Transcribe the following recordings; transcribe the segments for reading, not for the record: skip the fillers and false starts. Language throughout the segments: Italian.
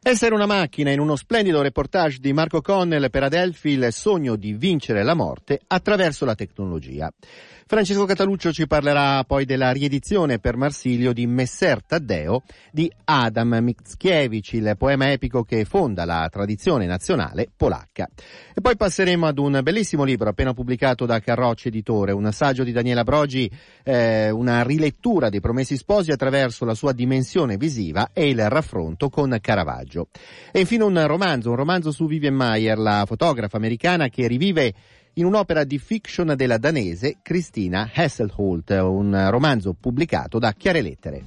Essere una macchina, in uno splendido reportage di Marco Connell per Adelphi, il sogno di vincere la morte attraverso la tecnologia. Francesco Cataluccio ci parlerà poi della riedizione per Marsilio di Messer Taddeo di Adam Mickiewicz, il poema epico che fonda la tradizione nazionale polacca. E poi passeremo ad un bellissimo libro appena pubblicato da Carrocci Editore, un assaggio di Daniela Brogi, una rilettura dei Promessi Sposi attraverso la sua dimensione visiva e il raffronto con Caravaggio. E infine un romanzo su Vivian Maier, la fotografa americana che rivive in un'opera di fiction della danese Christina Hesselholt, un romanzo pubblicato da Chiare Lettere.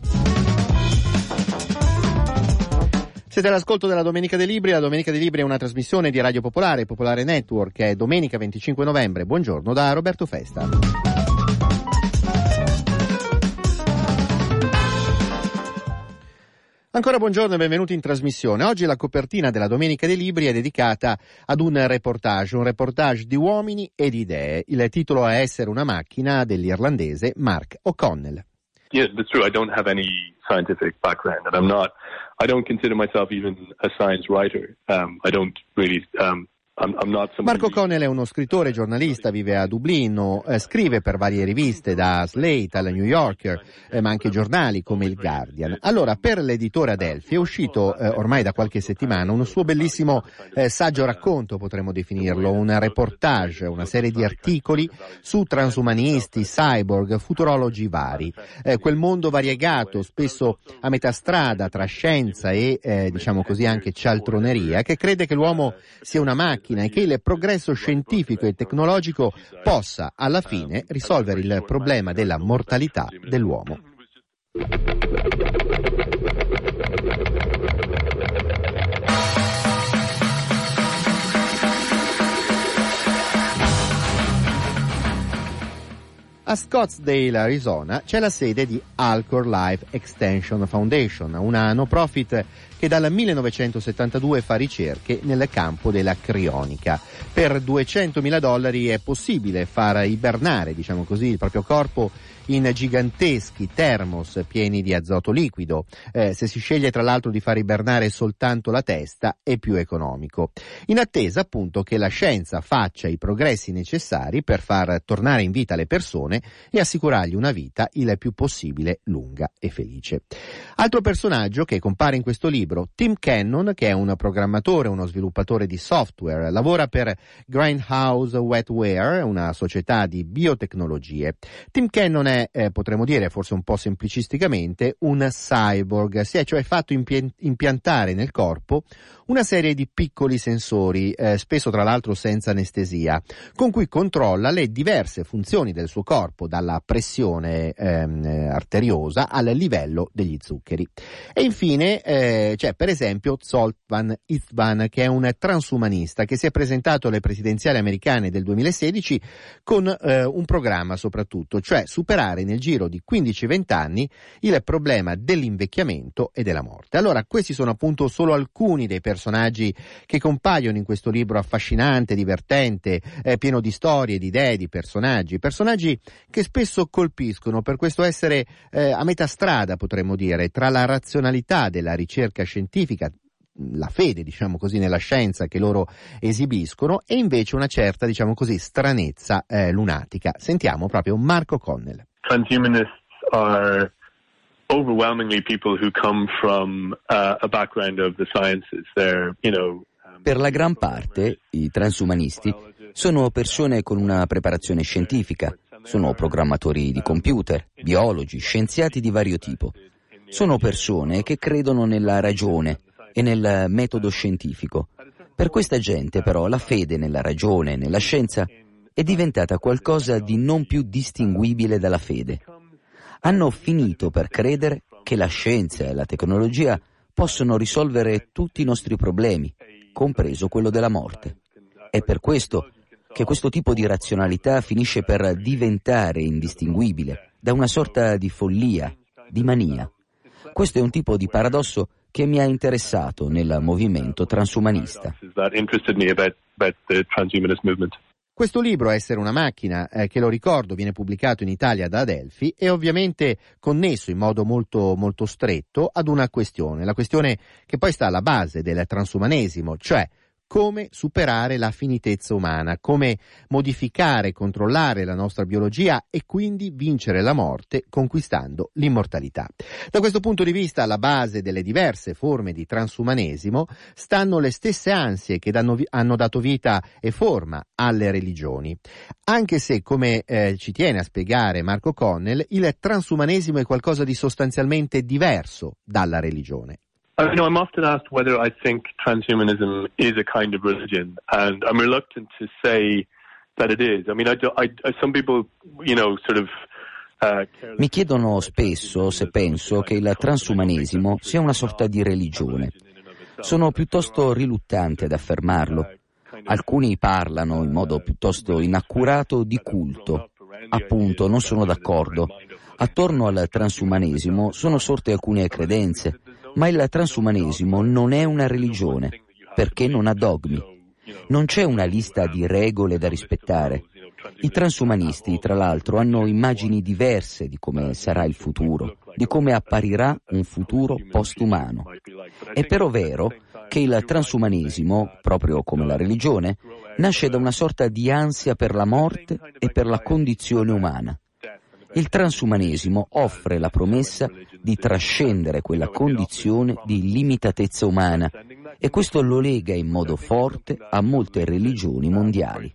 Siete all'ascolto della Domenica dei Libri. La Domenica dei Libri è una trasmissione di Radio Popolare, Popolare Network. È domenica 25 novembre. Buongiorno da Roberto Festa. Ancora buongiorno e benvenuti in trasmissione. Oggi la copertina della Domenica dei Libri è dedicata ad un reportage di uomini e di idee. Il titolo è Essere una macchina dell'irlandese Mark O'Connell. Yes, that's true. I don't have any scientific background, and I don't consider myself even a science writer. I don't really. Marco Connell è uno scrittore, giornalista, vive a Dublino, scrive per varie riviste, da Slate alla New Yorker, ma anche giornali come il Guardian. Allora, per l'editore Adelphi è uscito ormai da qualche settimana un suo bellissimo saggio racconto, potremmo definirlo, un reportage, una serie di articoli su transumanisti, cyborg, futurologi vari. Quel mondo variegato, spesso a metà strada tra scienza e, diciamo così, anche cialtroneria, che crede che l'uomo sia una macchina e che il progresso scientifico e tecnologico possa alla fine risolvere il problema della mortalità dell'uomo. A Scottsdale, Arizona, c'è la sede di Alcor Life Extension Foundation, una no profit che dal 1972 fa ricerche nel campo della crionica. Per $200.000 è possibile far ibernare, diciamo così, il proprio corpo in giganteschi termos pieni di azoto liquido. Se si sceglie tra l'altro di far ibernare soltanto la testa è più economico. In attesa appunto che la scienza faccia i progressi necessari per far tornare in vita le persone e assicurargli una vita il più possibile lunga e felice. Altro personaggio che compare in questo libro, Tim Cannon, che è un programmatore, uno sviluppatore di software, lavora per Grindhouse Wetware, una società di biotecnologie. Tim Cannon è, potremmo dire forse un po' semplicisticamente, un cyborg, si è cioè fatto impiantare nel corpo una serie di piccoli sensori, spesso tra l'altro senza anestesia, con cui controlla le diverse funzioni del suo corpo, dalla pressione arteriosa al livello degli zuccheri. E infine c'è per esempio Zsolt van Istvan, che è un transumanista che si è presentato alle presidenziali americane del 2016 con un programma soprattutto, cioè superare nel giro di 15-20 anni il problema dell'invecchiamento e della morte. Allora, questi sono appunto solo alcuni dei personaggi che compaiono in questo libro affascinante, divertente, pieno di storie, di idee, di personaggi che spesso colpiscono per questo essere a metà strada, potremmo dire, tra la razionalità della ricerca scientifica, la fede, diciamo così, nella scienza che loro esibiscono, e invece una certa, diciamo così, stranezza lunatica. Sentiamo proprio Marco Connell. Transhumanists are overwhelmingly people who come from a background of the sciences. They're, per la gran parte, i transumanisti sono persone con una preparazione scientifica, sono programmatori di computer, biologi, scienziati di vario tipo. Sono persone che credono nella ragione e nel metodo scientifico. Per questa gente, però, la fede nella ragione e nella scienza è diventata qualcosa di non più distinguibile dalla fede. Hanno finito per credere che la scienza e la tecnologia possono risolvere tutti i nostri problemi, compreso quello della morte. È per questo che questo tipo di razionalità finisce per diventare indistinguibile da una sorta di follia, di mania. Questo è un tipo di paradosso che mi ha interessato nel movimento transumanista. Questo libro, Essere una macchina, che lo ricordo viene pubblicato in Italia da Adelphi, è ovviamente connesso in modo molto, molto stretto ad una questione, la questione che poi sta alla base del transumanesimo, cioè come superare la finitezza umana, come modificare e controllare la nostra biologia e quindi vincere la morte conquistando l'immortalità. Da questo punto di vista, alla base delle diverse forme di transumanesimo stanno le stesse ansie che hanno dato vita e forma alle religioni. Anche se, come ci tiene a spiegare Mark O'Connell, il transumanesimo è qualcosa di sostanzialmente diverso dalla religione. I'm often asked whether I think transhumanism is a kind of religion, and I'm reluctant to say that it is. I mean, some people, sort of. Mi chiedono spesso se penso che il transumanesimo sia una sorta di religione. Sono piuttosto riluttante ad affermarlo. Alcuni parlano in modo piuttosto inaccurato di culto. Appunto, non sono d'accordo. Attorno al transumanesimo sono sorte alcune credenze. Ma il transumanesimo non è una religione, perché non ha dogmi. Non c'è una lista di regole da rispettare. I transumanisti, tra l'altro, hanno immagini diverse di come sarà il futuro, di come apparirà un futuro postumano. È però vero che il transumanesimo, proprio come la religione, nasce da una sorta di ansia per la morte e per la condizione umana. Il transumanesimo offre la promessa di trascendere quella condizione di limitatezza umana e questo lo lega in modo forte a molte religioni mondiali.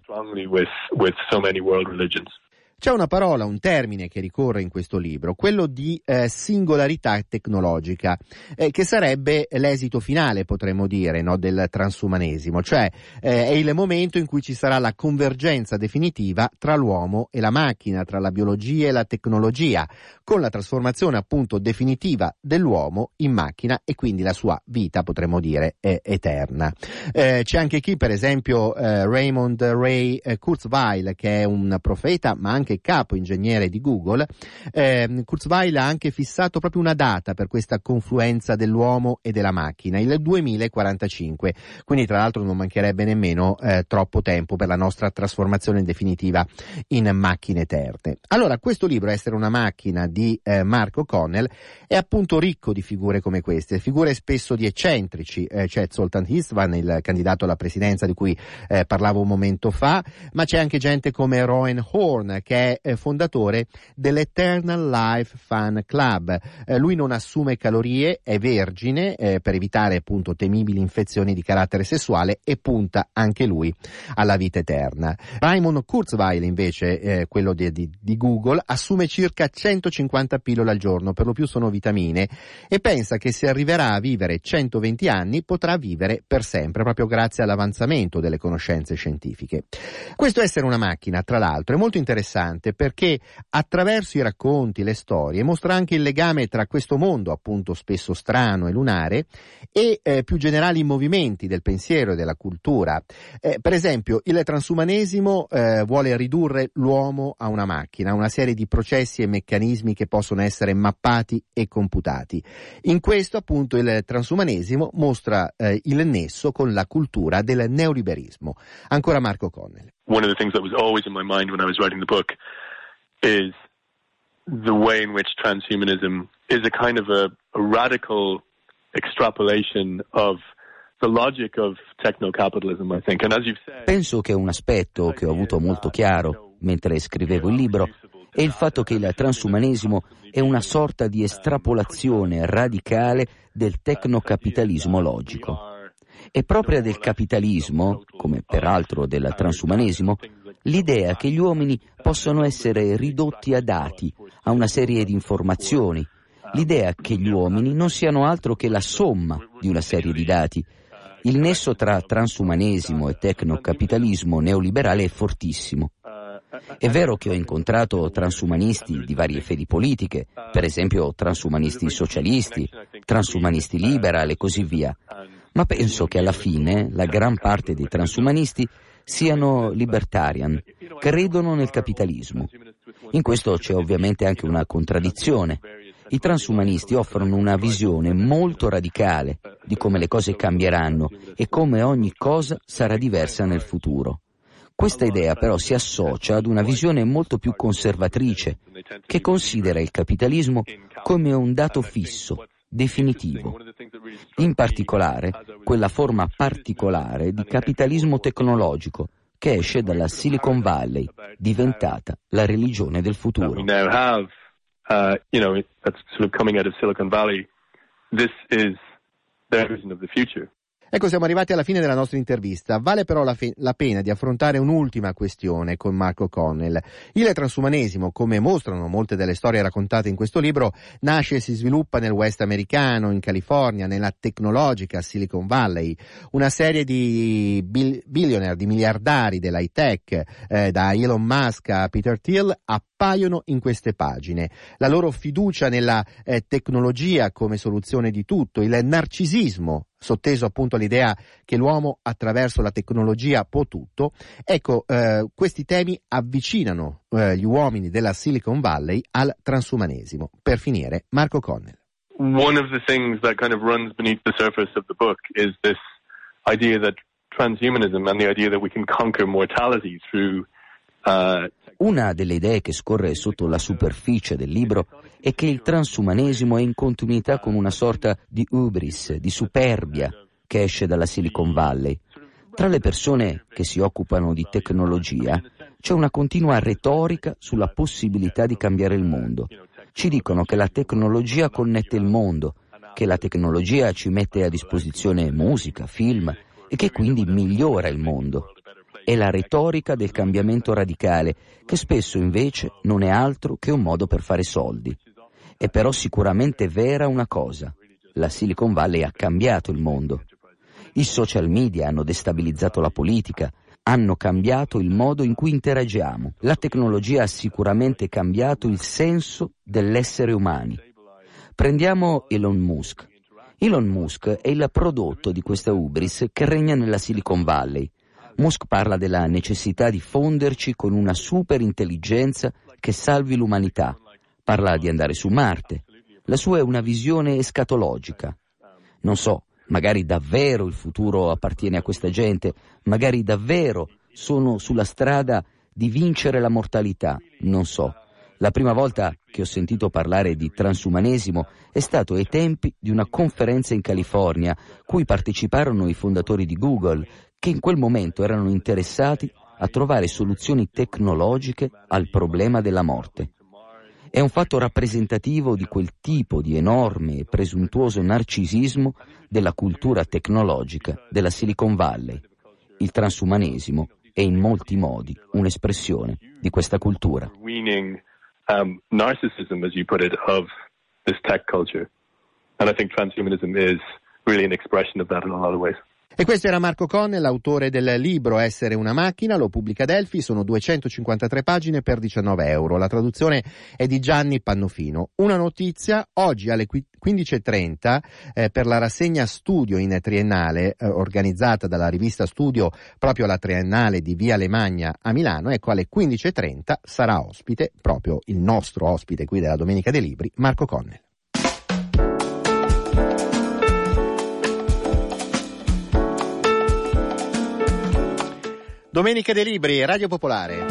C'è una parola, un termine che ricorre in questo libro, quello di singolarità tecnologica, che sarebbe l'esito finale, potremmo dire, no, del transumanesimo, cioè è il momento in cui ci sarà la convergenza definitiva tra l'uomo e la macchina, tra la biologia e la tecnologia, con la trasformazione appunto definitiva dell'uomo in macchina e quindi la sua vita, potremmo dire, è eterna. C'è anche chi, per esempio, Raymond Ray Kurzweil, che è un profeta, ma anche capo ingegnere di Google. Kurzweil ha anche fissato proprio una data per questa confluenza dell'uomo e della macchina, il 2045, quindi tra l'altro non mancherebbe nemmeno troppo tempo per la nostra trasformazione definitiva in macchine eterne. Allora, questo libro, Essere una macchina, di Mark O'Connell, è appunto ricco di figure come queste, figure spesso di eccentrici. C'è Zoltan Istvan, il candidato alla presidenza di cui parlavo un momento fa, ma c'è anche gente come Rowan Horn, che è fondatore dell'Eternal Life Fan Club. Lui non assume calorie, è vergine per evitare appunto temibili infezioni di carattere sessuale e punta anche lui alla vita eterna. Raymond Kurzweil invece, quello di Google, assume circa 150 pillole al giorno, per lo più sono vitamine, e pensa che se arriverà a vivere 120 anni potrà vivere per sempre, proprio grazie all'avanzamento delle conoscenze scientifiche. Questo Essere una macchina, tra l'altro, è molto interessante perché attraverso i racconti, le storie, mostra anche il legame tra questo mondo appunto spesso strano e lunare e più generali movimenti del pensiero e della cultura. Per esempio, il transumanesimo vuole ridurre l'uomo a una macchina, una serie di processi e meccanismi che possono essere mappati e computati. In questo appunto il transumanesimo mostra il nesso con la cultura del neoliberismo. Ancora Mark O'Connell. One of the things that was always in my mind when I was writing the book is the way in which transhumanism is a kind of a radical extrapolation of the logic of techno-capitalism, I think. And as you've said, penso che un aspetto che ho avuto molto chiaro mentre scrivevo il libro è il fatto che il transumanesimo è una sorta di estrapolazione radicale del tecnocapitalismo logico. È propria del capitalismo, come peraltro del transumanesimo, l'idea che gli uomini possono essere ridotti a dati, a una serie di informazioni, l'idea che gli uomini non siano altro che la somma di una serie di dati. Il nesso tra transumanesimo e tecnocapitalismo neoliberale è fortissimo. È vero che ho incontrato transumanisti di varie fedi politiche, per esempio transumanisti socialisti, transumanisti liberal e così via, ma penso che alla fine la gran parte dei transumanisti siano libertarian, credono nel capitalismo. In questo c'è ovviamente anche una contraddizione. I transumanisti offrono una visione molto radicale di come le cose cambieranno e come ogni cosa sarà diversa nel futuro. Questa idea però si associa ad una visione molto più conservatrice, che considera il capitalismo come un dato fisso, definitivo. In particolare, quella forma particolare di capitalismo tecnologico che esce dalla Silicon Valley, diventata la religione del futuro. That's sort of coming out of Silicon Valley. This is their vision of the future. Ecco, siamo arrivati alla fine della nostra intervista. Vale però la pena di affrontare un'ultima questione con Mark O'Connell. Il transumanesimo, come mostrano molte delle storie raccontate in questo libro, nasce e si sviluppa nel West americano, in California, nella tecnologica Silicon Valley. Una serie di billionaire, di miliardari dell'high tech, da Elon Musk a Peter Thiel, appaiono in queste pagine. La loro fiducia nella tecnologia come soluzione di tutto, il narcisismo, sotteso appunto all'idea che l'uomo attraverso la tecnologia può tutto. Ecco, questi temi avvicinano gli uomini della Silicon Valley al transumanesimo. Per finire, Mark O'Connell. One of the things that kind of runs beneath the surface of the book is this idea that transhumanism and the idea that we can conquer mortality through Una delle idee che scorre sotto la superficie del libro è che il transumanesimo è in continuità con una sorta di hubris, di superbia che esce dalla Silicon Valley. Tra le persone che si occupano di tecnologia c'è una continua retorica sulla possibilità di cambiare il mondo. Ci dicono che la tecnologia connette il mondo, che la tecnologia ci mette a disposizione musica, film e che quindi migliora il mondo. È la retorica del cambiamento radicale, che spesso invece non è altro che un modo per fare soldi. È però sicuramente vera una cosa: la Silicon Valley ha cambiato il mondo. I social media hanno destabilizzato la politica, hanno cambiato il modo in cui interagiamo. La tecnologia ha sicuramente cambiato il senso dell'essere umani. Prendiamo Elon Musk. Elon Musk è il prodotto di questa hubris che regna nella Silicon Valley. Musk parla della necessità di fonderci con una super intelligenza che salvi l'umanità. Parla di andare su Marte. La sua è una visione escatologica. Non so, magari davvero il futuro appartiene a questa gente, magari davvero sono sulla strada di vincere la mortalità, non so. La prima volta che ho sentito parlare di transumanesimo è stato ai tempi di una conferenza in California, cui parteciparono i fondatori di Google, che in quel momento erano interessati a trovare soluzioni tecnologiche al problema della morte. È un fatto rappresentativo di quel tipo di enorme e presuntuoso narcisismo della cultura tecnologica della Silicon Valley. Il transumanesimo è in molti modi un'espressione di questa cultura. Narcissism, as you put it, of this tech culture. And I think transhumanism is really an expression of that in a lot of ways. E questo era Mark O'Connell, autore del libro Essere una macchina, lo pubblica Delphi, sono 253 pagine per €19. La traduzione è di Gianni Pannofino. Una notizia, oggi alle 15:30 per la rassegna studio in triennale organizzata dalla rivista Studio proprio alla triennale di Via Alemagna a Milano, ecco alle 15:30 sarà ospite, proprio il nostro ospite qui della Domenica dei Libri, Mark O'Connell. Domenica dei Libri, Radio Popolare.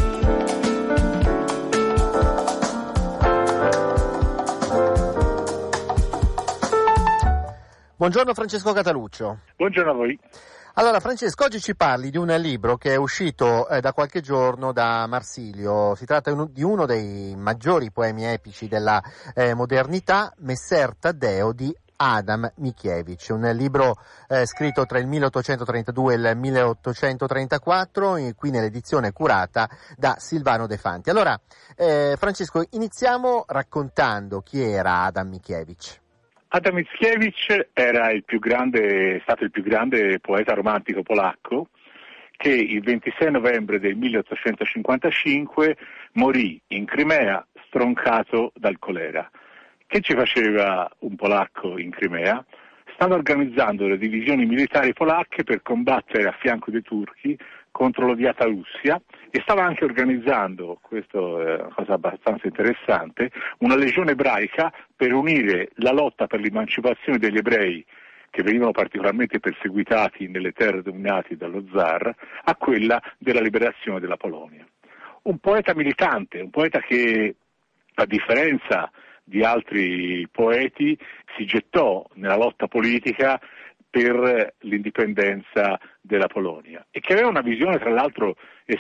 Buongiorno Francesco Cataluccio. Buongiorno a voi. Allora Francesco, oggi ci parli di un libro che è uscito da qualche giorno da Marsilio. Si tratta di uno dei maggiori poemi epici della modernità, Messer Taddeo di Adam Mickiewicz, un libro scritto tra il 1832 e il 1834, qui nell'edizione curata da Silvano De Fanti. Allora, Francesco, iniziamo raccontando chi era Adam Mickiewicz. Adam Mickiewicz era stato il più grande poeta romantico polacco, che il 26 novembre del 1855 morì in Crimea stroncato dal colera. Che ci faceva un polacco in Crimea? Stava organizzando le divisioni militari polacche per combattere a fianco dei turchi contro l'odiata Russia e stava anche organizzando, questo è una cosa abbastanza interessante, una legione ebraica per unire la lotta per l'emancipazione degli ebrei che venivano particolarmente perseguitati nelle terre dominate dallo zar, a quella della liberazione della Polonia. Un poeta militante, un poeta che, a differenza di altri poeti, si gettò nella lotta politica per l'indipendenza della Polonia e che aveva una visione tra l'altro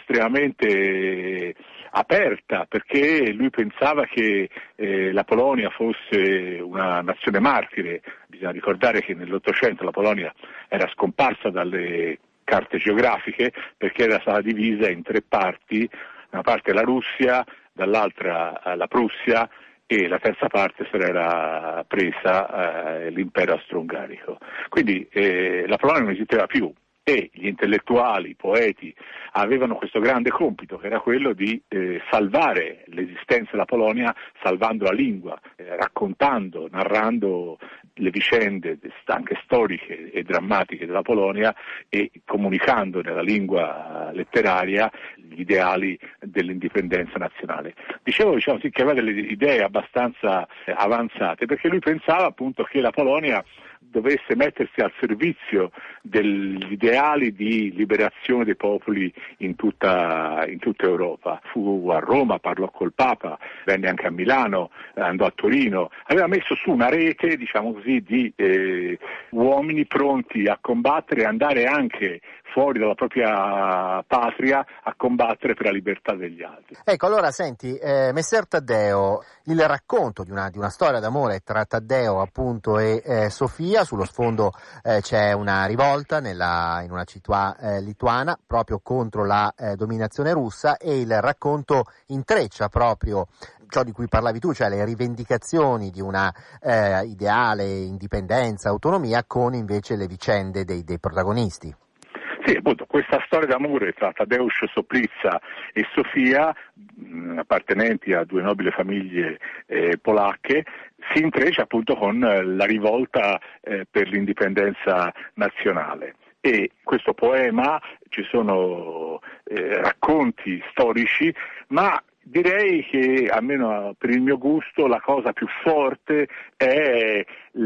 estremamente aperta, perché lui pensava che la Polonia fosse una nazione martire. Bisogna ricordare che nell'Ottocento la Polonia era scomparsa dalle carte geografiche perché era stata divisa in 3 parti, da una parte la Russia, dall'altra la Prussia e la terza parte se l'era presa l'impero austro-ungarico. Quindi la Polonia non esisteva più e gli intellettuali, i poeti avevano questo grande compito che era quello di salvare l'esistenza della Polonia salvando la lingua, raccontando, narrando le vicende anche storiche e drammatiche della Polonia e comunicando nella lingua letteraria gli ideali dell'indipendenza nazionale. Dicevo sì, che aveva delle idee abbastanza avanzate, perché lui pensava appunto che la Polonia dovesse mettersi al servizio degli ideali di liberazione dei popoli in tutta Europa. Fu a Roma, parlò col Papa, venne anche a Milano, andò a Torino, aveva messo su una rete, diciamo così, di uomini pronti a combattere e andare anche fuori dalla propria patria a combattere per la libertà degli altri. Ecco, allora senti, Messer Taddeo, il racconto di una storia d'amore tra Taddeo appunto e Sofia. Sullo sfondo c'è una rivolta in una città lituana proprio contro la dominazione russa, e il racconto intreccia proprio ciò di cui parlavi tu, cioè le rivendicazioni di una ideale indipendenza, autonomia, con invece le vicende dei protagonisti. Sì, appunto, questa storia d'amore tra Tadeusz Soplica e Sofia, appartenenti a 2 nobili famiglie polacche, si intreccia appunto con la rivolta per l'indipendenza nazionale. E questo poema, ci sono racconti storici, ma direi che, almeno per il mio gusto, la cosa più forte è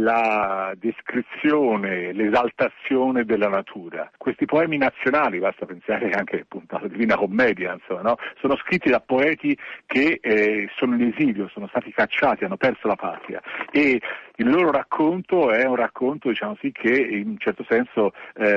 la descrizione, l'esaltazione della natura. Questi poemi nazionali, basta pensare anche appunto alla Divina Commedia, insomma, no? Sono scritti da poeti che sono in esilio, sono stati cacciati, hanno perso la patria, e il loro racconto è un racconto, diciamo sì, che in un certo senso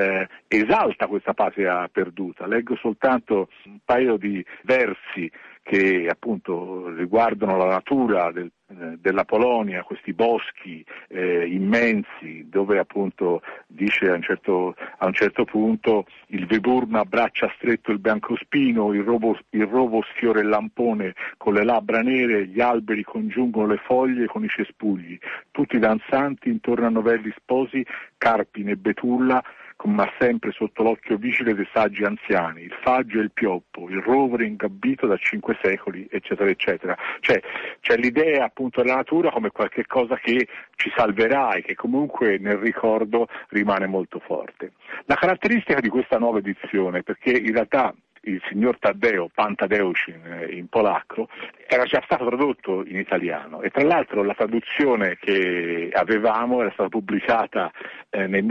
esalta questa patria perduta. Leggo soltanto un paio di versi che appunto riguardano la natura della Polonia, questi boschi immensi, dove appunto dice a un certo punto: il Viburno abbraccia stretto il biancospino, il rovo sfiora il lampone con le labbra nere, gli alberi congiungono le foglie con i cespugli, tutti danzanti intorno a novelli sposi, carpine e betulla, ma sempre sotto l'occhio vigile dei saggi anziani, il faggio e il pioppo, il rovere ingabbito da 5 secoli, eccetera, eccetera. Cioè, c'è l'idea appunto della natura come qualche cosa che ci salverà e che comunque nel ricordo rimane molto forte. La caratteristica di questa nuova edizione, perché in realtà il signor Taddeo, Pan Tadeusz in polacco, era già stato tradotto in italiano, e tra l'altro la traduzione che avevamo era stata pubblicata nel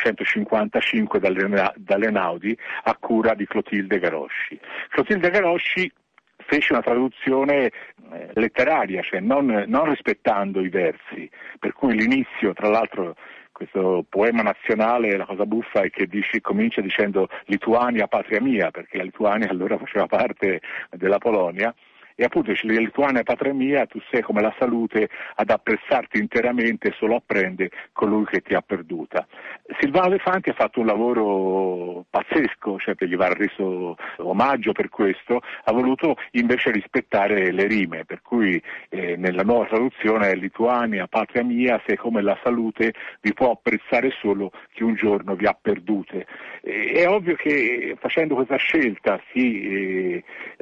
1955 dall'Einaudi a cura di Clotilde Garosci. Clotilde Garosci fece una traduzione letteraria, cioè non rispettando i versi, per cui l'inizio, tra l'altro, questo poema nazionale, la cosa buffa è che comincia dicendo Lituania patria mia, perché la Lituania allora faceva parte della Polonia, e appunto dice: Lituania patria mia, tu sei come la salute ad apprezzarti interamente e solo apprende colui che ti ha perduta. Silvano De Fanti ha fatto un lavoro pazzesco, cioè per gli va reso omaggio per questo, ha voluto invece rispettare le rime, per cui nella nuova traduzione è Lituania patria mia, sei come la salute, vi può apprezzare solo chi un giorno vi ha perdute. È ovvio che facendo questa scelta si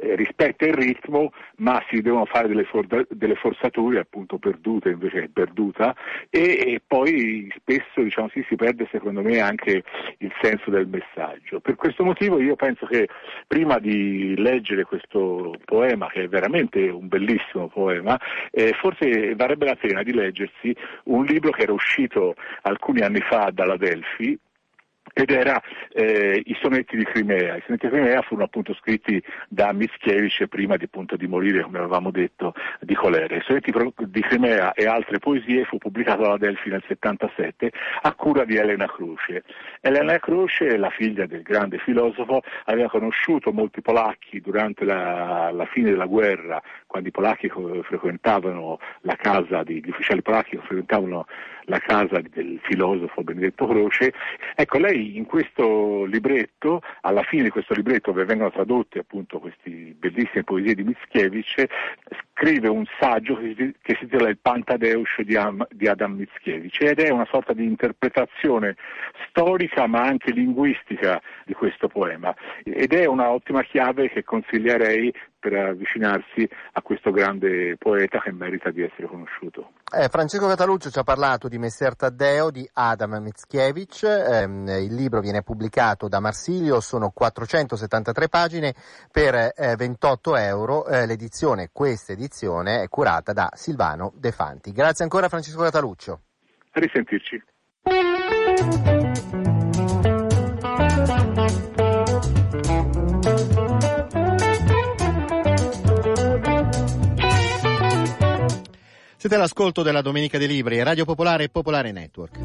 rispetta il ritmo, ma si devono fare delle forzature, appunto perdute invece che perduta, e poi spesso, diciamo, si perde secondo me anche il senso del messaggio. Per questo motivo io penso che prima di leggere questo poema, che è veramente un bellissimo poema, forse varrebbe la pena di leggersi un libro che era uscito alcuni anni fa dalla Delphi, ed era i sonetti di Crimea. I sonetti di Crimea furono appunto scritti da Mickiewicz prima di morire, come avevamo detto, di colera. I sonetti di Crimea e altre poesie fu pubblicato dalla Delphi nel 77 a cura di Elena Croce. Elena Croce, la figlia del grande filosofo, aveva conosciuto molti polacchi durante la fine della guerra, quando i polacchi frequentavano la casa gli ufficiali polacchi frequentavano la casa del filosofo Benedetto Croce. Ecco, lei in questo libretto, alla fine di questo libretto, dove vengono tradotte appunto queste bellissime poesie di Mickiewicz, scrive un saggio che si intitola Il Pantadeus di Adam Mickiewicz, ed è una sorta di interpretazione storica ma anche linguistica di questo poema, ed è una ottima chiave che consiglierei per avvicinarsi a questo grande poeta che merita di essere conosciuto. Francesco Cataluccio ci ha parlato di Messer Taddeo di Adam Mickiewicz, il libro viene pubblicato da Marsilio, sono 473 pagine per 28 euro, questa edizione è curata da Silvano De Fanti. Grazie ancora Francesco Cataluccio. A risentirci. Siete all'ascolto della Domenica dei Libri, Radio Popolare e Popolare Network.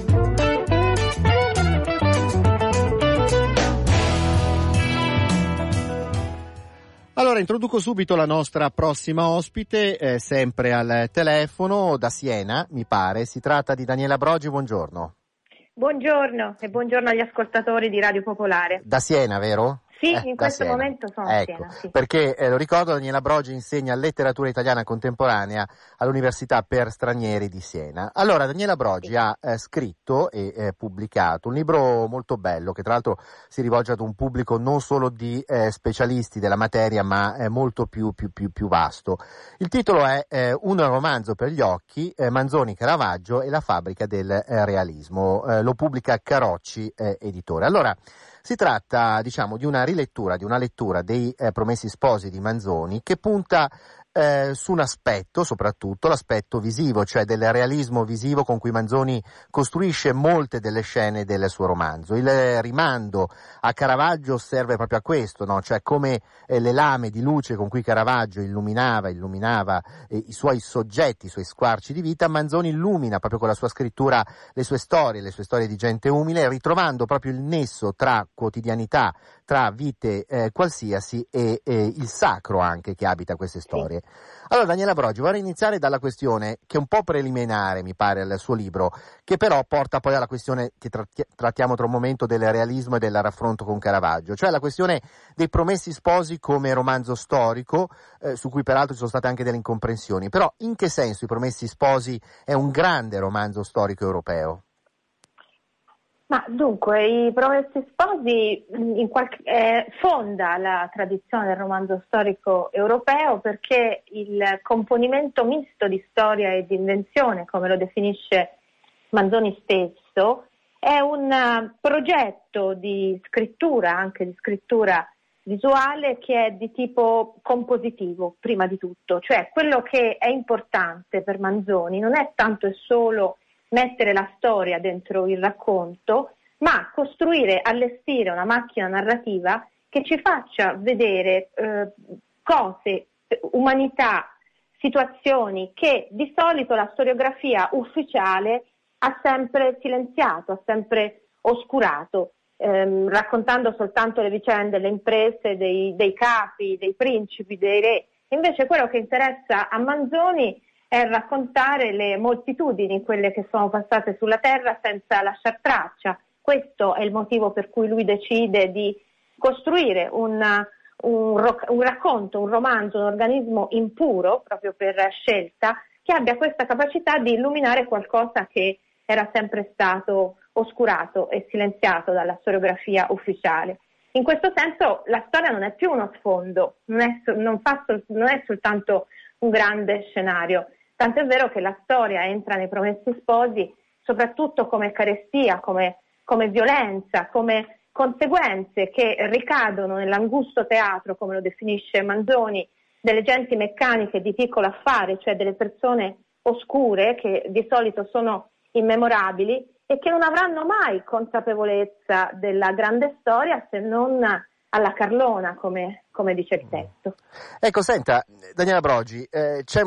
Allora, introduco subito la nostra prossima ospite, sempre al telefono, da Siena, mi pare. Si tratta di Daniela Brogi, buongiorno. Buongiorno e buongiorno agli ascoltatori di Radio Popolare. Da Siena, vero? Sì, in questo momento sono a Siena. Sì. Perché lo ricordo, Daniela Brogi insegna letteratura italiana contemporanea all'Università per Stranieri di Siena. Allora, Daniela Brogi ha scritto e pubblicato un libro molto bello, che tra l'altro si rivolge ad un pubblico non solo di specialisti della materia, ma molto più vasto. Il titolo è Un romanzo per gli occhi, Manzoni, Caravaggio e la fabbrica del realismo. Lo pubblica Carocci Editore. Allora, si tratta, diciamo, di una lettura dei Promessi Sposi di Manzoni, che punta su un aspetto, soprattutto l'aspetto visivo, cioè del realismo visivo con cui Manzoni costruisce molte delle scene del suo romanzo. Il rimando a Caravaggio serve proprio a questo, no? Cioè come le lame di luce con cui Caravaggio illuminava i suoi soggetti, i suoi squarci di vita, Manzoni illumina proprio con la sua scrittura le sue storie di gente umile, ritrovando proprio il nesso tra quotidianità, tra vite qualsiasi e il sacro anche che abita queste storie. Allora, Daniela Brogi, vorrei iniziare dalla questione che è un po' preliminare, mi pare, al suo libro, che però porta poi alla questione che trattiamo tra un momento del realismo e del raffronto con Caravaggio, cioè la questione dei Promessi Sposi come romanzo storico, su cui peraltro ci sono state anche delle incomprensioni. Però in che senso I Promessi Sposi è un grande romanzo storico europeo? Ma dunque, I Promessi Sposi fonda la tradizione del romanzo storico europeo, perché il componimento misto di storia e di invenzione, come lo definisce Manzoni stesso, è un progetto di scrittura, anche di scrittura visuale, che è di tipo compositivo, prima di tutto. Cioè, quello che è importante per Manzoni non è tanto e solo mettere la storia dentro il racconto, ma costruire, allestire una macchina narrativa che ci faccia vedere cose, umanità, situazioni che di solito la storiografia ufficiale ha sempre silenziato, ha sempre oscurato, raccontando soltanto le vicende, le imprese dei capi, dei principi, dei re. Invece quello che interessa a Manzoni è raccontare le moltitudini, quelle che sono passate sulla terra senza lasciar traccia. Questo è il motivo per cui lui decide di costruire un racconto, un romanzo, un organismo impuro, proprio per scelta, che abbia questa capacità di illuminare qualcosa che era sempre stato oscurato e silenziato dalla storiografia ufficiale. In questo senso la storia non è più uno sfondo, non è soltanto un grande scenario, tanto è vero che la storia entra nei Promessi Sposi soprattutto come carestia, come violenza, come conseguenze che ricadono nell'angusto teatro, come lo definisce Manzoni, delle genti meccaniche di piccolo affare, cioè delle persone oscure che di solito sono immemorabili e che non avranno mai consapevolezza della grande storia se non alla Carlona, come dice il testo. Ecco, senta, Daniela Brogi, c'è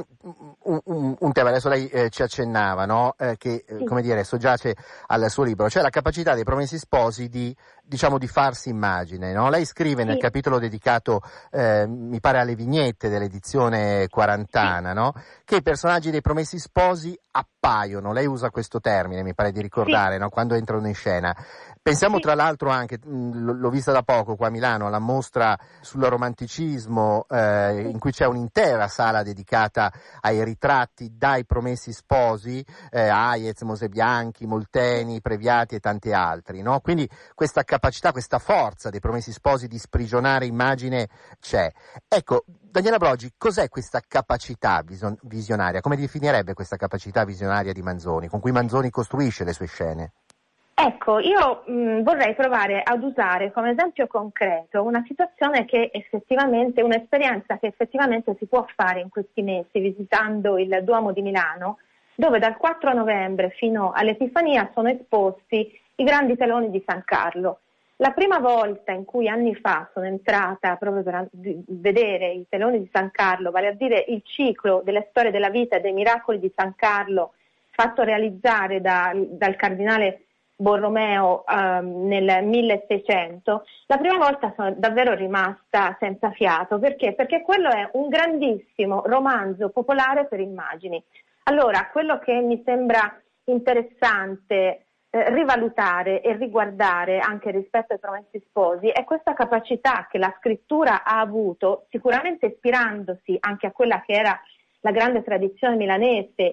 un tema, adesso lei ci accennava, no? Che, come dire, soggiace al suo libro, cioè la capacità dei Promessi Sposi di farsi immagine, no? Lei scrive nel capitolo dedicato, mi pare alle vignette dell'edizione quarantana, no? Che i personaggi dei Promessi Sposi appaiono, lei usa questo termine, mi pare di ricordare, no? Quando entrano in scena. Pensiamo tra l'altro anche, l'ho vista da poco qua a Milano, alla mostra sul romanticismo, in cui c'è un'intera sala dedicata ai ritratti dai Promessi Sposi, Hayez, Mosebianchi, Molteni, Previati e tanti altri, no? Quindi questa capacità, questa forza dei Promessi Sposi di sprigionare immagine c'è. Ecco, Daniela Brogi, cos'è questa capacità visionaria? Come definirebbe questa capacità visionaria di Manzoni, con cui Manzoni costruisce le sue scene? Ecco, io vorrei provare ad usare come esempio concreto una situazione che effettivamente, un'esperienza che effettivamente si può fare in questi mesi visitando il Duomo di Milano, dove dal 4 novembre fino all'Epifania sono esposti i grandi teloni di San Carlo. La prima volta in cui anni fa sono entrata proprio per vedere i teloni di San Carlo, vale a dire il ciclo delle storie della vita e dei miracoli di San Carlo, fatto realizzare dal cardinale Borromeo nel 1600, la prima volta sono davvero rimasta senza fiato. Perché? Perché quello è un grandissimo romanzo popolare per immagini. Allora, quello che mi sembra interessante rivalutare e riguardare anche rispetto ai Promessi Sposi è questa capacità che la scrittura ha avuto, sicuramente ispirandosi anche a quella che era la grande tradizione milanese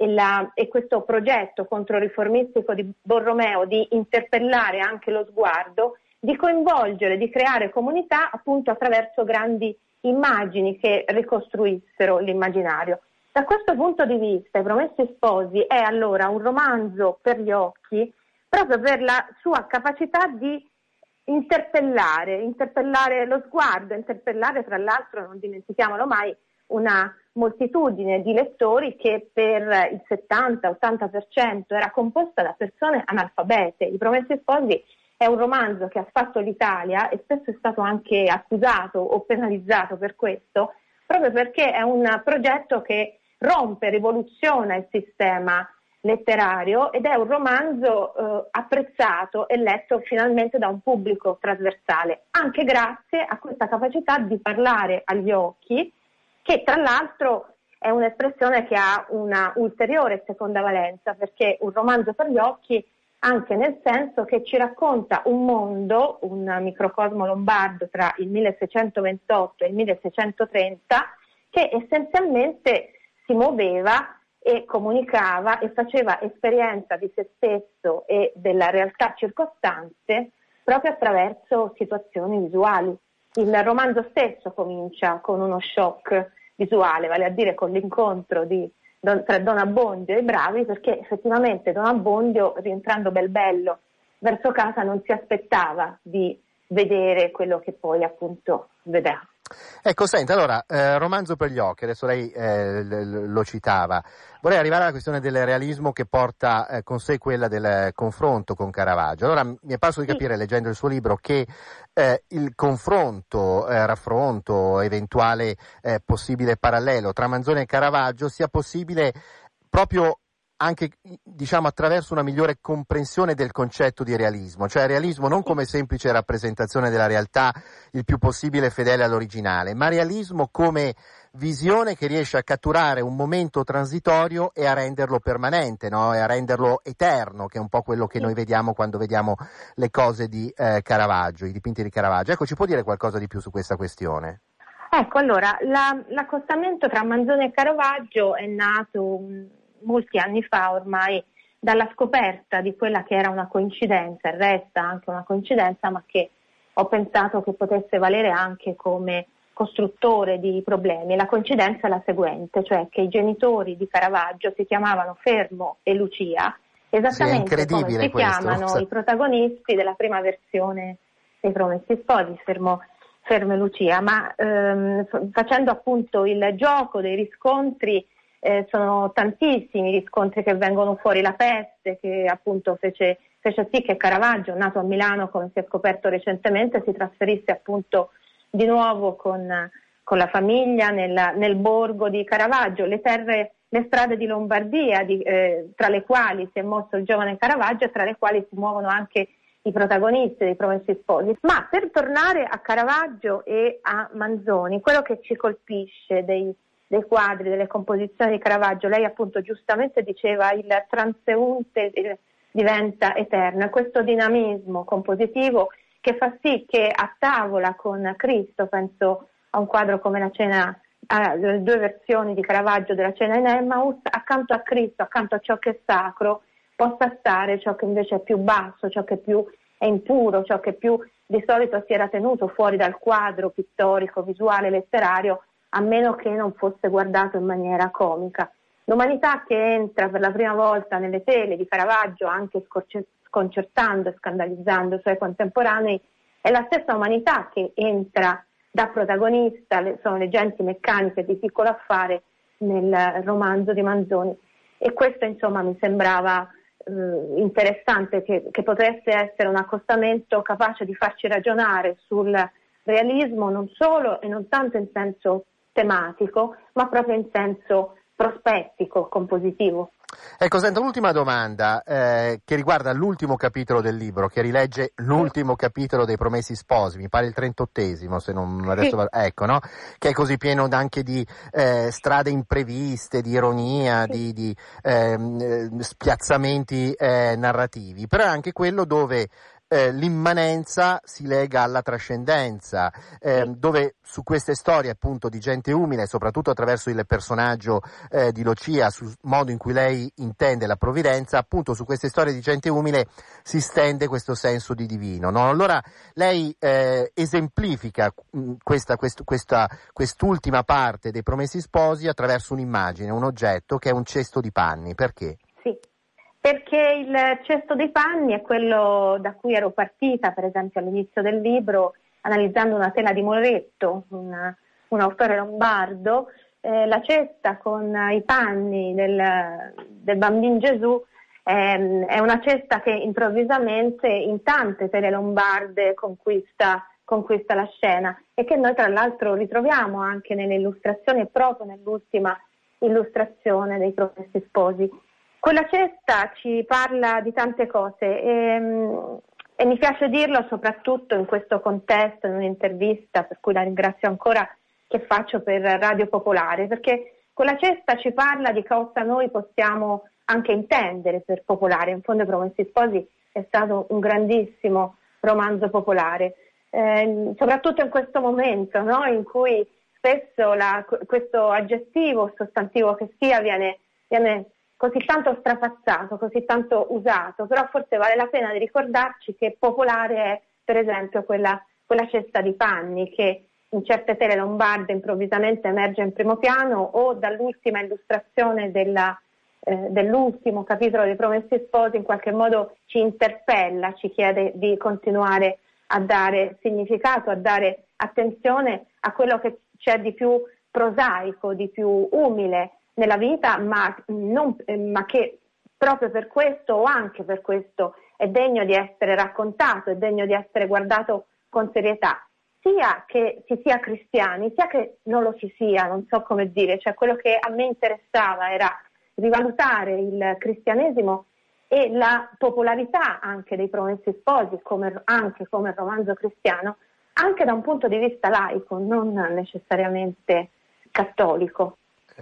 e questo progetto controriformistico di Borromeo di interpellare anche lo sguardo, di coinvolgere, di creare comunità appunto attraverso grandi immagini che ricostruissero l'immaginario. Da questo punto di vista i Promessi Sposi è allora un romanzo per gli occhi proprio per la sua capacità di interpellare lo sguardo, interpellare tra l'altro, non dimentichiamolo mai, una moltitudine di lettori che per il 70-80% era composta da persone analfabete. I Promessi Sposi è un romanzo che ha fatto l'Italia e spesso è stato anche accusato o penalizzato per questo, proprio perché è un progetto che rompe, rivoluziona il sistema letterario ed è un romanzo apprezzato e letto finalmente da un pubblico trasversale, anche grazie a questa capacità di parlare agli occhi, che tra l'altro è un'espressione che ha una ulteriore seconda valenza, perché un romanzo per gli occhi anche nel senso che ci racconta un mondo, un microcosmo lombardo tra il 1628 e il 1630, che essenzialmente si muoveva e comunicava e faceva esperienza di se stesso e della realtà circostante proprio attraverso situazioni visuali. Il romanzo stesso comincia con uno shock visuale, vale a dire con l'incontro tra Don Abbondio e i bravi, perché effettivamente Don Abbondio, rientrando bel bello verso casa, non si aspettava di vedere quello che poi appunto vedrà. Ecco, senta, allora, romanzo per gli occhi, adesso lei lo citava. Vorrei arrivare alla questione del realismo che porta con sé quella del confronto con Caravaggio. Allora, mi è parso di capire, leggendo il suo libro, che il confronto, raffronto, eventuale possibile parallelo tra Manzoni e Caravaggio sia possibile proprio anche, diciamo, attraverso una migliore comprensione del concetto di realismo, cioè realismo non come semplice rappresentazione della realtà il più possibile fedele all'originale, ma realismo come visione che riesce a catturare un momento transitorio e a renderlo permanente, no? E a renderlo eterno, che è un po' quello che noi vediamo quando vediamo le cose di Caravaggio, i dipinti di Caravaggio. Ecco, ci può dire qualcosa di più su questa questione? Ecco, allora, l'accostamento tra Manzoni e Caravaggio è nato molti anni fa ormai dalla scoperta di quella che era una coincidenza, e resta anche una coincidenza, ma che ho pensato che potesse valere anche come costruttore di problemi. La coincidenza è la seguente, cioè che i genitori di Caravaggio si chiamavano Fermo e Lucia, esattamente come si chiamano i protagonisti della prima versione dei Promessi Sposi, Fermo e Lucia, ma facendo appunto il gioco dei riscontri, sono tantissimi riscontri che vengono fuori. La peste, che appunto fece sì che Caravaggio, nato a Milano come si è scoperto recentemente, si trasferisse appunto di nuovo con la famiglia nel borgo di Caravaggio, le strade di Lombardia, tra le quali si è mosso il giovane Caravaggio e tra le quali si muovono anche i protagonisti dei Promessi Sposi. Ma per tornare a Caravaggio e a Manzoni, quello che ci colpisce dei quadri, delle composizioni di Caravaggio, lei appunto giustamente diceva il transeunte diventa eterno, e questo dinamismo compositivo che fa sì che a tavola con Cristo, penso a un quadro come la cena, le due versioni di Caravaggio della cena in Emmaus, accanto a Cristo, accanto a ciò che è sacro, possa stare ciò che invece è più basso, ciò che più è impuro, ciò che più di solito si era tenuto fuori dal quadro pittorico, visuale, letterario, a meno che non fosse guardato in maniera comica. L'umanità che entra per la prima volta nelle tele di Caravaggio, anche sconcertando e scandalizzando i suoi contemporanei, è la stessa umanità che entra da protagonista, sono le genti meccaniche di piccolo affare nel romanzo di Manzoni. E questo insomma mi sembrava interessante, che potesse essere un accostamento capace di farci ragionare sul realismo non solo e non tanto in senso tematico, ma proprio in senso prospettico, compositivo. Ecco, senta, un'ultima domanda che riguarda l'ultimo capitolo del libro, che rilegge l'ultimo capitolo dei Promessi Sposi, mi pare il 38esimo, se non adesso sì. Ecco, no? Che è così pieno anche di strade impreviste, di ironia, sì, di spiazzamenti narrativi, però è anche quello dove l'immanenza si lega alla trascendenza, dove su queste storie appunto di gente umile, soprattutto attraverso il personaggio di Lucia, sul modo in cui lei intende la provvidenza, appunto su queste storie di gente umile si stende questo senso di divino, no? Allora lei esemplifica quest'ultima parte dei Promessi Sposi attraverso un'immagine, un oggetto che è un cesto di panni. Perché? Sì. Perché il cesto dei panni è quello da cui ero partita, per esempio all'inizio del libro, analizzando una tela di Moretto, un autore lombardo. La cesta con i panni del bambino Gesù è una cesta che improvvisamente in tante tele lombarde conquista la scena, e che noi tra l'altro ritroviamo anche nelle illustrazioni, e proprio nell'ultima illustrazione dei Promessi Sposi. Quella cesta ci parla di tante cose e mi piace dirlo soprattutto in questo contesto, in un'intervista, per cui la ringrazio ancora, che faccio per Radio Popolare, perché quella cesta ci parla di cosa noi possiamo anche intendere per popolare. In fondo I Promessi Sposi è stato un grandissimo romanzo popolare, soprattutto in questo momento, no? In cui spesso questo aggettivo, sostantivo che sia, viene così tanto strapazzato, così tanto usato, però forse vale la pena di ricordarci che popolare è per esempio quella cesta di panni che in certe tele lombarde improvvisamente emerge in primo piano, o dall'ultima illustrazione dell'ultimo capitolo dei Promessi Sposi in qualche modo ci interpella, ci chiede di continuare a dare significato, a dare attenzione a quello che c'è di più prosaico, di più umile nella vita, ma che proprio per questo o anche per questo è degno di essere raccontato, è degno di essere guardato con serietà, sia che si sia cristiani, sia che non lo si sia, non so come dire. Cioè, quello che a me interessava era rivalutare il cristianesimo e la popolarità anche dei Promessi Sposi, anche come romanzo cristiano, anche da un punto di vista laico, non necessariamente cattolico.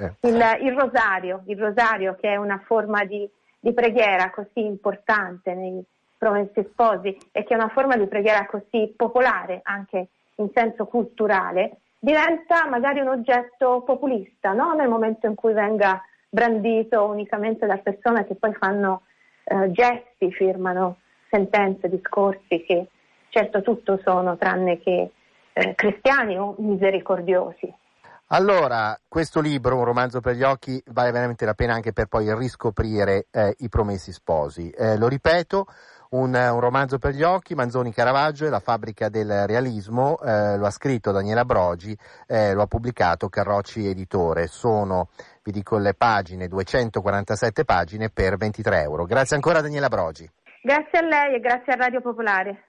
Il rosario che è una forma di preghiera così importante nei Promessi Sposi, e che è una forma di preghiera così popolare anche in senso culturale, diventa magari un oggetto populista, no? Nel momento in cui venga brandito unicamente da persone che poi fanno gesti, firmano sentenze, discorsi che certo tutto sono tranne che cristiani o misericordiosi. Allora, questo libro, Un romanzo per gli occhi, vale veramente la pena anche per poi riscoprire I Promessi Sposi. Lo ripeto, un romanzo per gli occhi, Manzoni Caravaggio e la fabbrica del realismo, lo ha scritto Daniela Brogi, lo ha pubblicato Carrocci Editore. Sono, vi dico le pagine, 247 pagine per €23. Grazie ancora Daniela Brogi. Grazie a lei e grazie a Radio Popolare.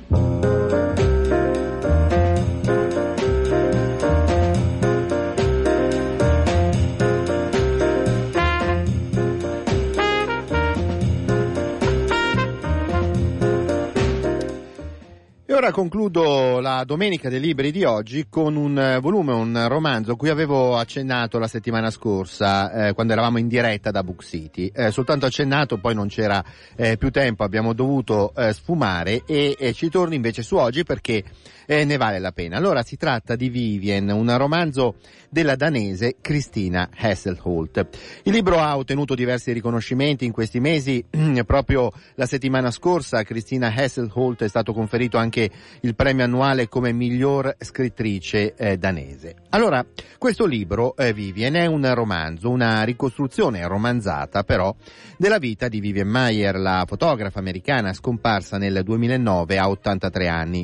E ora concludo la Domenica dei Libri di oggi con un volume, un romanzo cui avevo accennato la settimana scorsa quando eravamo in diretta da Book City. Soltanto accennato, poi non c'era più tempo, abbiamo dovuto sfumare e ci torno invece su oggi perché ne vale la pena. Allora si tratta di Vivien, un romanzo della danese Christina Hesselholt. Il libro ha ottenuto diversi riconoscimenti in questi mesi, proprio la settimana scorsa a Christina Hesselholt è stato conferito anche il premio annuale come miglior scrittrice danese. Allora, questo libro, Vivien, è un romanzo, una ricostruzione romanzata però della vita di Vivien Maier, la fotografa americana scomparsa nel 2009 a 83 anni.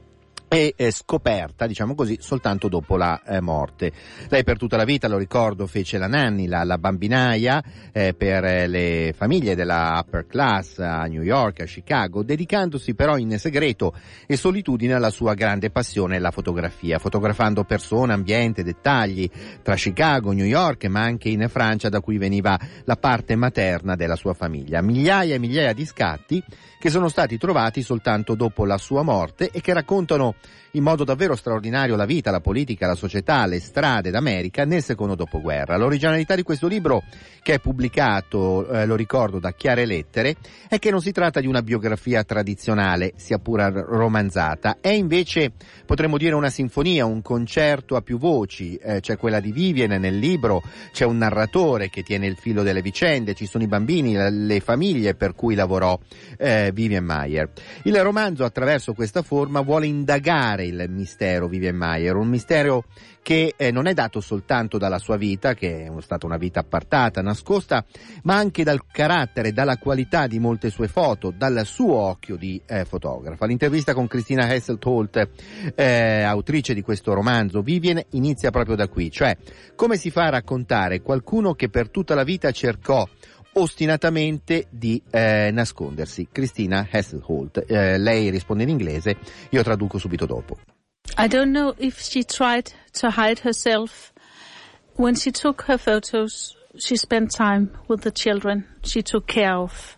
E scoperta, diciamo così, soltanto dopo la morte. Lei per tutta la vita, lo ricordo, fece la nanny, la bambinaia per le famiglie della upper class a New York, a Chicago, dedicandosi però in segreto e solitudine alla sua grande passione, la fotografia, fotografando persone, ambiente, dettagli tra Chicago, New York, ma anche in Francia, da cui veniva la parte materna della sua famiglia. Migliaia e migliaia di scatti che sono stati trovati soltanto dopo la sua morte e che raccontano in modo davvero straordinario la vita, la politica, la società, le strade d'America nel secondo dopoguerra. L'originalità di questo libro, che è pubblicato, lo ricordo, da Chiare Lettere, è che non si tratta di una biografia tradizionale, sia pure romanzata, è invece, potremmo dire, una sinfonia, un concerto a più voci. C'è quella di Vivien nel libro, c'è un narratore che tiene il filo delle vicende, ci sono i bambini, le famiglie per cui lavorò Vivien Maier. Il romanzo, attraverso questa forma, vuole indagare il mistero Vivien Maier, un mistero che non è dato soltanto dalla sua vita, che è stata una vita appartata, nascosta, ma anche dal carattere, dalla qualità di molte sue foto, dal suo occhio di fotografa. L'intervista con Christina Hesselholt, autrice di questo romanzo Vivien, inizia proprio da qui, cioè come si fa a raccontare qualcuno che per tutta la vita cercò ostinatamente di nascondersi. Christina Hesselholt, lei risponde in inglese, io traduco subito dopo. I don't know if she tried to hide herself. When she took her photos, she spent time with the children she took care of.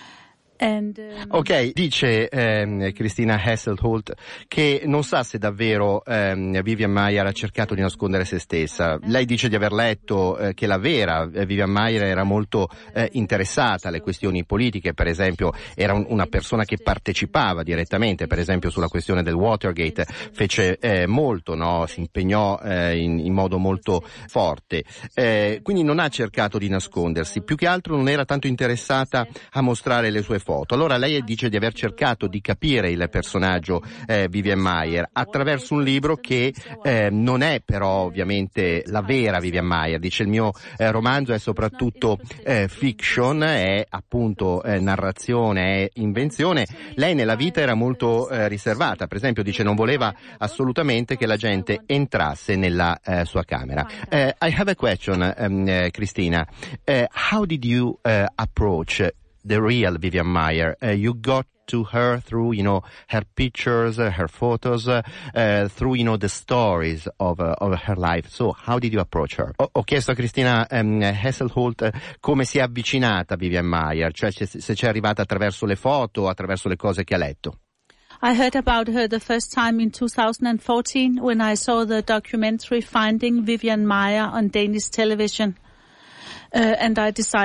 Ok, dice Christina Hesselholt che non sa se davvero Vivien Maier ha cercato di nascondere se stessa. Lei dice di aver letto che la vera Vivien Maier era molto interessata alle questioni politiche, per esempio era una persona che partecipava direttamente, per esempio sulla questione del Watergate fece molto, no? Si impegnò in modo molto forte, quindi non ha cercato di nascondersi, più che altro non era tanto interessata a mostrare le sue foto. Allora lei dice di aver cercato di capire il personaggio Vivien Maier attraverso un libro che non è però ovviamente la vera Vivien Maier. Dice il mio romanzo è soprattutto fiction, è appunto narrazione, è invenzione. Lei nella vita era molto riservata, per esempio dice non voleva assolutamente che la gente entrasse nella sua camera. I have a question, Christina. How did you approach the real Vivien Maier? You got to her through, her pictures, her photos, through, the stories of her life. So, how did you approach her? Ho chiesto a Christina Hesselholt come si è avvicinata a Vivien Maier, cioè se ci è arrivata attraverso le foto, attraverso le cose che ha letto. I heard about her the first time in 2014 when I saw the documentary Finding Vivien Maier on Danish television. And I decided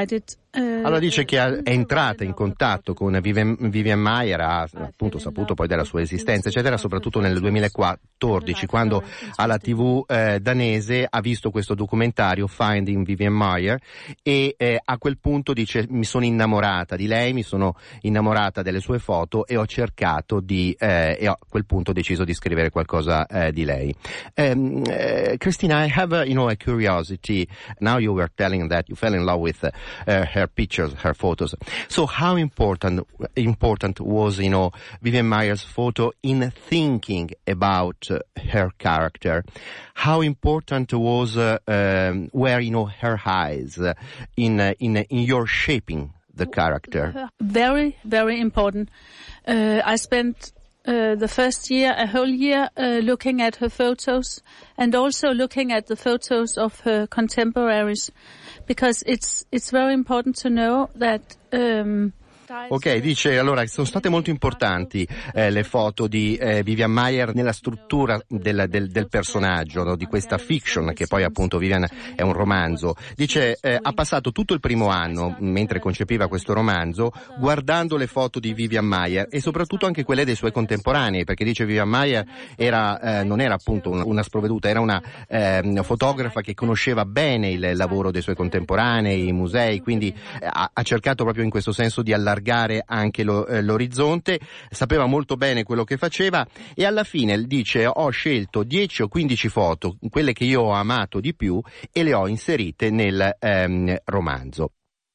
Allora dice che è entrata in contatto con Vivian Maier, ha appunto saputo poi della sua esistenza, eccetera, soprattutto nel 2014, quando alla TV danese ha visto questo documentario Finding Vivian Maier e a quel punto dice: mi sono innamorata di lei, mi sono innamorata delle sue foto e ho cercato e a quel punto ho deciso di scrivere qualcosa di lei. Christina, I have a curiosity. Now you were telling that you fell in love with her pictures, her photos. So how important was, Vivian Maier's photo in thinking about her character? How important was were her eyes in your shaping the character? Very, very important. I spent the first year, a whole year, looking at her photos and also looking at the photos of her contemporaries, because it's very important to know that Ok, dice allora sono state molto importanti le foto di Vivian Maier nella struttura del personaggio, no? Di questa fiction che poi appunto Vivian è un romanzo. Dice ha passato tutto il primo anno mentre concepiva questo romanzo guardando le foto di Vivian Maier e soprattutto anche quelle dei suoi contemporanei, perché dice Vivian Maier non era appunto una sprovveduta, era una fotografa che conosceva bene il lavoro dei suoi contemporanei, i musei, quindi ha cercato proprio in questo senso di allargare anche l'orizzonte, sapeva molto bene quello che faceva e alla fine dice ho scelto 10 o 15 foto, quelle che io ho amato di più, e le ho inserite nel romanzo.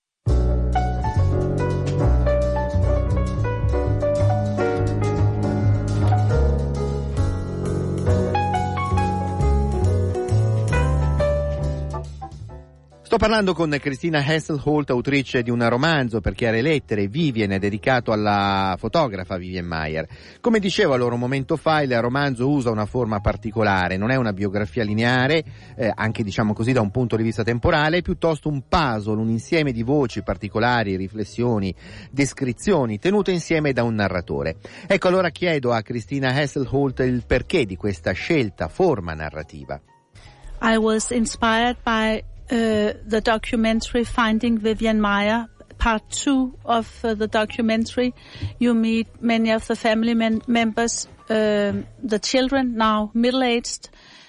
Sto parlando con Christina Hesselholt, autrice di un romanzo per Chiare Lettere, Vivian, dedicato alla fotografa Vivian Maier. Come dicevo allora un momento fa, il romanzo usa una forma particolare, non è una biografia lineare, anche diciamo così da un punto di vista temporale, è piuttosto un puzzle, un insieme di voci particolari, riflessioni, descrizioni, tenute insieme da un narratore. Ecco, allora chiedo a Christina Hesselholt il perché di questa scelta, forma narrativa. I was inspired by the documentary Finding Vivian Maier, part 2 of the documentary. You meet many of the family members, the children, now middle-aged.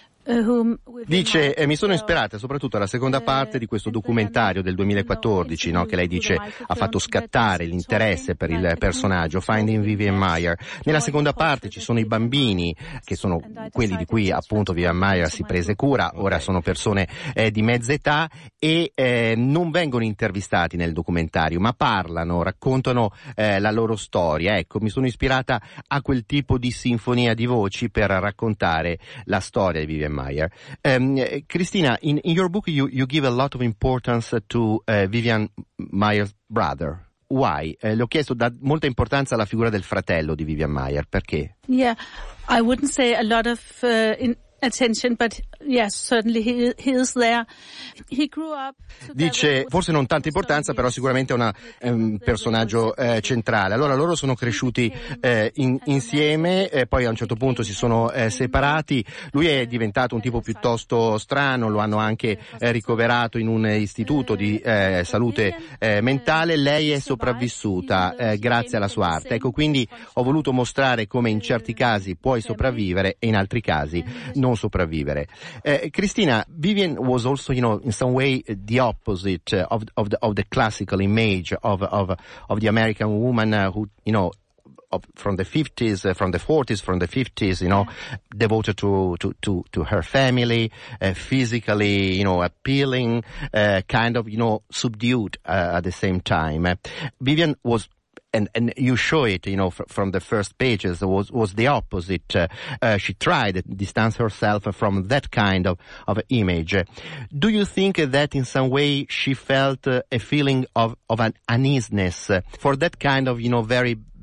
Dice mi sono ispirata soprattutto alla seconda parte di questo documentario del 2014, no, che lei dice ha fatto scattare l'interesse per il personaggio Finding Vivian Maier. Nella seconda parte ci sono i bambini, che sono quelli di cui appunto Vivian Maier si prese cura, ora sono persone di mezza età e non vengono intervistati nel documentario, ma parlano, raccontano la loro storia. Ecco, mi sono ispirata a quel tipo di sinfonia di voci per raccontare la storia di Vivian Maier. Christina, in your book you give a lot of importance to Vivian Maier's brother. Why? Le ho chiesto, dà molta importanza alla figura del fratello di Vivian Maier. Perché? Yeah, I wouldn't say a lot of attention, but yes, certainly he is there. He grew up. Dice forse non tanta importanza, però sicuramente è un personaggio centrale. Allora loro sono cresciuti insieme, poi a un certo punto si sono separati. Lui è diventato un tipo piuttosto strano, lo hanno anche ricoverato in un istituto di salute mentale. Lei è sopravvissuta grazie alla sua arte. Ecco, quindi ho voluto mostrare come in certi casi puoi sopravvivere e in altri casi non sopravvivere. Christina, Vivian was also, in some way the opposite of the classical image of the American woman who, from the 50s, from the 40s, from the 50s, devoted to her family, physically, appealing, kind of, subdued at the same time. Vivian was, and you show it, from the first pages, was the opposite. She tried to distance herself from that kind of image. Do you think that in some way she felt a feeling of an uneasiness for that kind of, very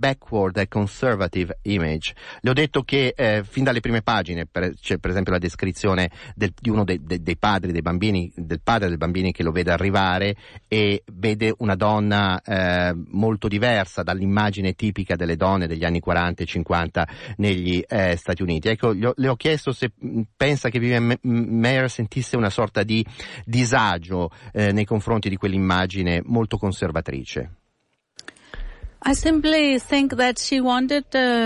backward and conservative image. Le ho detto che fin dalle prime pagine c'è per esempio la descrizione di uno dei padri dei bambini, del padre dei bambini che lo vede arrivare e vede una donna molto diversa dall'immagine tipica delle donne degli anni 40 e 50 negli Stati Uniti. Ecco, le ho chiesto se pensa che Vivian Maier sentisse una sorta di disagio nei confronti di quell'immagine molto conservatrice. I simply think that she wanted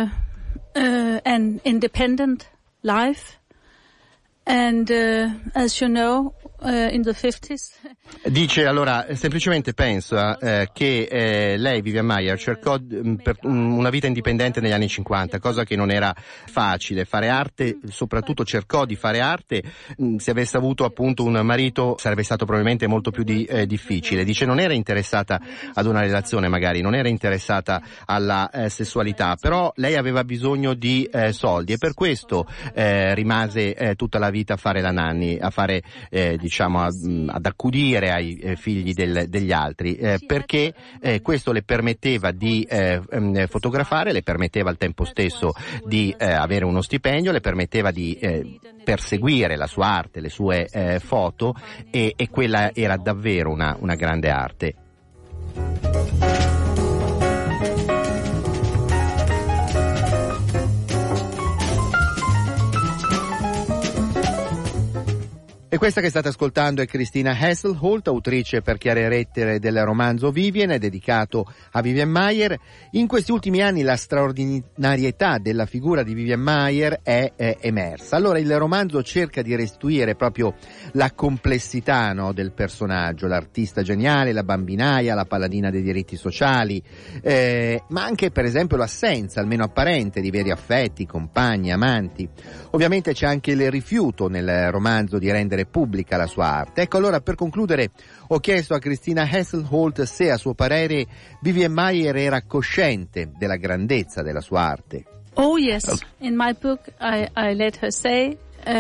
an independent life, and as you know, in the 50s. Dice allora, semplicemente pensa che lei, Vivian Maier, cercò per una vita indipendente negli anni 50, cosa che non era facile. Fare arte, soprattutto cercò di fare arte, se avesse avuto appunto un marito sarebbe stato probabilmente molto più difficile. Dice non era interessata ad una relazione magari, non era interessata alla sessualità, però lei aveva bisogno di soldi e per questo rimase tutta la vita a fare la nanny, a fare ad accudire ai figli degli altri, perché questo le permetteva di fotografare, le permetteva al tempo stesso di avere uno stipendio, le permetteva di perseguire la sua arte, le sue foto e quella era davvero una grande arte. E questa che state ascoltando è Christina Hesselholt, autrice per chiare lettere del romanzo Vivian, dedicato a Vivian Maier. In questi ultimi anni la straordinarietà della figura di Vivian Maier è emersa. Allora il romanzo cerca di restituire proprio la complessità, no, del personaggio, l'artista geniale, la bambinaia, la paladina dei diritti sociali, ma anche per esempio l'assenza, almeno apparente, di veri affetti, compagni, amanti. Ovviamente c'è anche il rifiuto nel romanzo di rendere pubblica la sua arte. Ecco, allora per concludere ho chiesto a Christina Hesselholt se a suo parere Vivian Maier era cosciente della grandezza della sua arte. Oh yes, in my book I let her say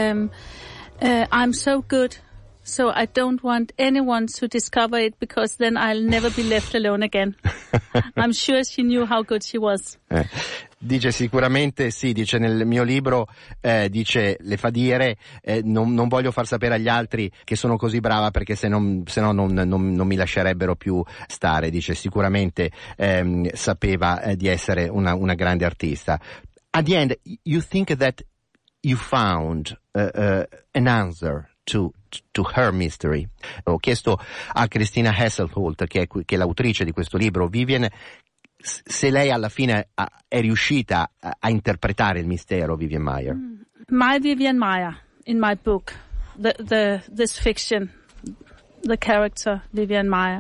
I'm so good, so I don't want anyone to discover it because then I'll never be left alone again. I'm sure she knew how good she was. Dice sicuramente sì, dice nel mio libro, dice le fa dire non voglio far sapere agli altri che sono così brava perché se no non mi lascerebbero più stare. Dice sicuramente sapeva di essere una grande artista. At the end, you think that you found an answer to her mystery. Ho chiesto a Christina Hesselholt, che è l'autrice di questo libro Vivian, se lei alla fine è riuscita a interpretare il mistero Vivian Maier. My Vivian Maier, in my book, this fiction, the character Vivian Maier,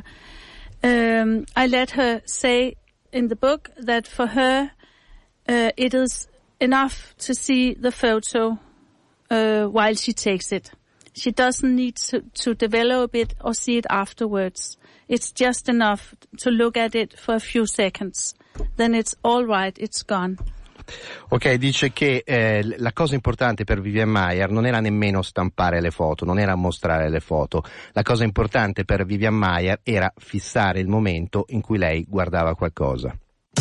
I let her say in the book that for her it is enough to see the photo while she takes it. She doesn't need to develop it or see it afterwards. It's just enough to look at it for a few seconds. Then it's all right, it's gone. Ok, dice che la cosa importante per Vivian Maier non era nemmeno stampare le foto, non era mostrare le foto. La cosa importante per Vivian Maier era fissare il momento in cui lei guardava qualcosa.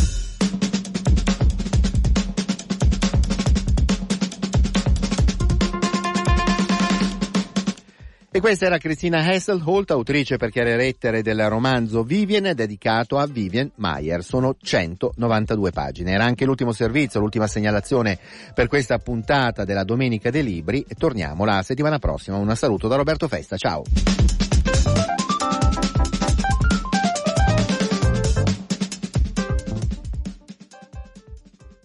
E questa era Christina Hesselholt, autrice per chiare lettere del romanzo Vivian, dedicato a Vivian Maier. Sono 192 pagine. Era anche l'ultimo servizio, l'ultima segnalazione per questa puntata della Domenica dei Libri. E torniamo la settimana prossima. Un saluto da Roberto Festa. Ciao.